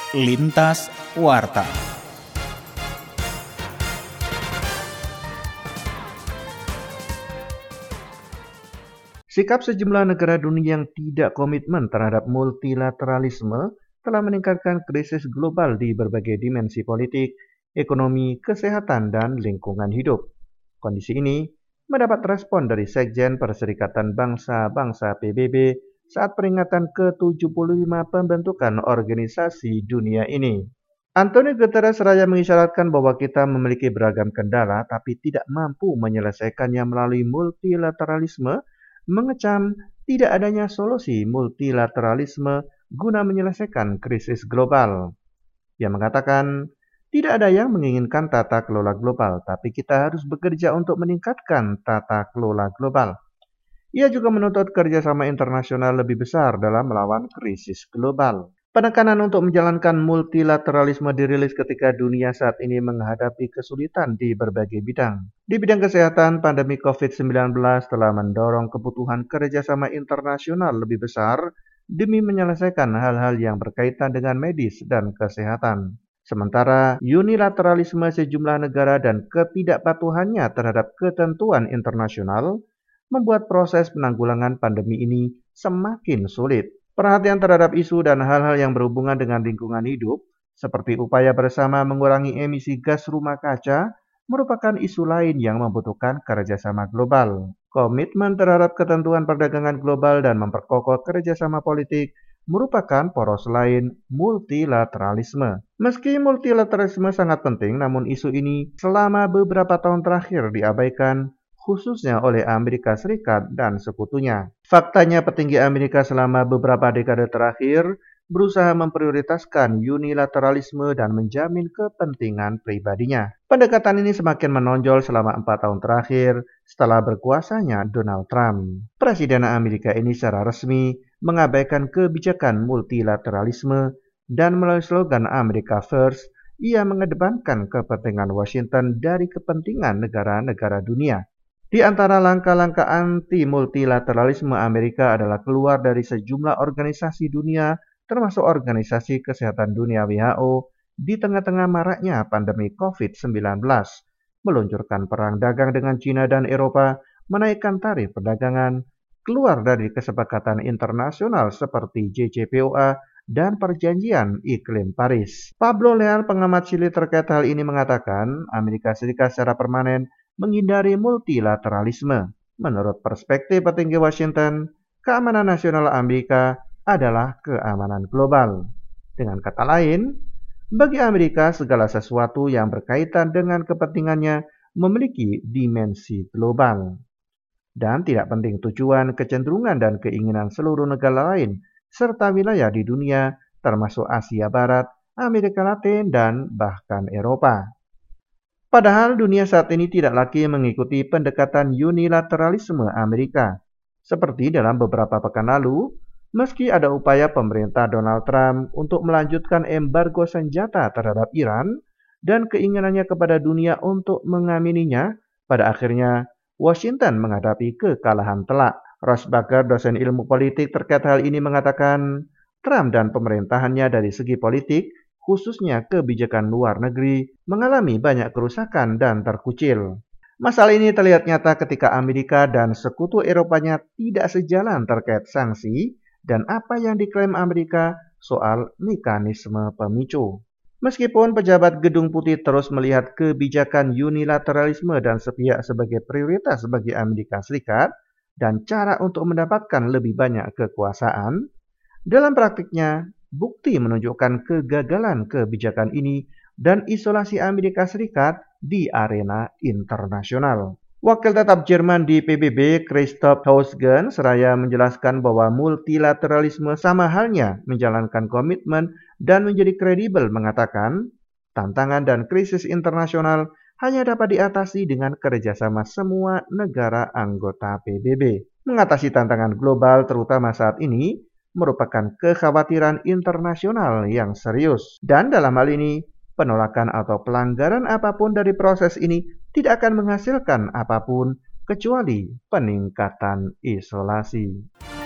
Lintas Warta. Sikap sejumlah negara dunia yang tidak komitmen terhadap multilateralisme telah meningkatkan krisis global di berbagai dimensi politik, ekonomi, kesehatan, dan lingkungan hidup. Kondisi ini mendapat respon dari Sekjen Perserikatan Bangsa-Bangsa PBB saat peringatan ke-75 pembentukan organisasi dunia ini. Antonio Guterres seraya mengisyaratkan bahwa kita memiliki beragam kendala tapi tidak mampu menyelesaikannya melalui multilateralisme, mengecam tidak adanya solusi multilateralisme guna menyelesaikan krisis global. Ia mengatakan, tidak ada yang menginginkan tata kelola global, tapi kita harus bekerja untuk meningkatkan tata kelola global. Ia juga menuntut kerjasama internasional lebih besar dalam melawan krisis global. Penekanan untuk menjalankan multilateralisme dirilis ketika dunia saat ini menghadapi kesulitan di berbagai bidang. Di bidang kesehatan, pandemi COVID-19 telah mendorong kebutuhan kerjasama internasional lebih besar demi menyelesaikan hal-hal yang berkaitan dengan medis dan kesehatan. Sementara unilateralisme sejumlah negara dan ketidakpatuhannya terhadap ketentuan internasional membuat proses penanggulangan pandemi ini semakin sulit. Perhatian terhadap isu dan hal-hal yang berhubungan dengan lingkungan hidup, seperti upaya bersama mengurangi emisi gas rumah kaca, merupakan isu lain yang membutuhkan kerjasama global. Komitmen terhadap ketentuan perdagangan global dan memperkokoh kerjasama politik merupakan poros lain multilateralisme. Meski multilateralisme sangat penting, namun isu ini selama beberapa tahun terakhir diabaikan, khususnya oleh Amerika Serikat dan sekutunya. Faktanya petinggi Amerika selama beberapa dekade terakhir berusaha memprioritaskan unilateralisme dan menjamin kepentingan pribadinya. Pendekatan ini semakin menonjol selama 4 tahun terakhir setelah berkuasanya Donald Trump. Presiden Amerika ini secara resmi mengabaikan kebijakan multilateralisme dan melalui slogan America First, ia mengedepankan kepentingan Washington dari kepentingan negara-negara dunia. Di antara langkah-langkah anti-multilateralisme Amerika adalah keluar dari sejumlah organisasi dunia, termasuk Organisasi Kesehatan Dunia WHO, di tengah-tengah maraknya pandemi COVID-19, meluncurkan perang dagang dengan China dan Eropa, menaikkan tarif perdagangan, keluar dari kesepakatan internasional seperti JCPOA, dan perjanjian iklim Paris. Pablo Leal, pengamat Chile terkait hal ini mengatakan, Amerika Serikat secara permanen menghindari multilateralisme. Menurut perspektif petinggi Washington, keamanan nasional Amerika adalah keamanan global. Dengan kata lain, bagi Amerika segala sesuatu yang berkaitan dengan kepentingannya memiliki dimensi global. Dan tidak penting tujuan, kecenderungan, dan keinginan seluruh negara lain, serta wilayah di dunia, termasuk Asia Barat, Amerika Latin, dan bahkan Eropa. Padahal dunia saat ini tidak lagi mengikuti pendekatan unilateralisme Amerika. Seperti dalam beberapa pekan lalu, meski ada upaya pemerintah Donald Trump untuk melanjutkan embargo senjata terhadap Iran dan keinginannya kepada dunia untuk mengamininya, pada akhirnya Washington menghadapi kekalahan telak. Ross Barker, dosen ilmu politik terkait hal ini mengatakan, Trump dan pemerintahannya dari segi politik, khususnya kebijakan luar negeri, mengalami banyak kerusakan dan terkucil. Masalah ini terlihat nyata ketika Amerika dan sekutu Eropanya tidak sejalan terkait sanksi dan apa yang diklaim Amerika soal mekanisme pemicu. Meskipun pejabat Gedung Putih terus melihat kebijakan unilateralisme dan sepihak sebagai prioritas bagi Amerika Serikat dan cara untuk mendapatkan lebih banyak kekuasaan, dalam praktiknya bukti menunjukkan kegagalan kebijakan ini dan isolasi Amerika Serikat di arena internasional. Wakil tetap Jerman di PBB, Christoph Hausgen, seraya menjelaskan bahwa multilateralisme sama halnya menjalankan komitmen dan menjadi kredibel, mengatakan tantangan dan krisis internasional hanya dapat diatasi dengan kerjasama semua negara anggota PBB. Mengatasi tantangan global terutama saat ini merupakan kekhawatiran internasional yang serius. Dan dalam hal ini, penolakan atau pelanggaran apapun dari proses ini tidak akan menghasilkan apapun kecuali peningkatan isolasi.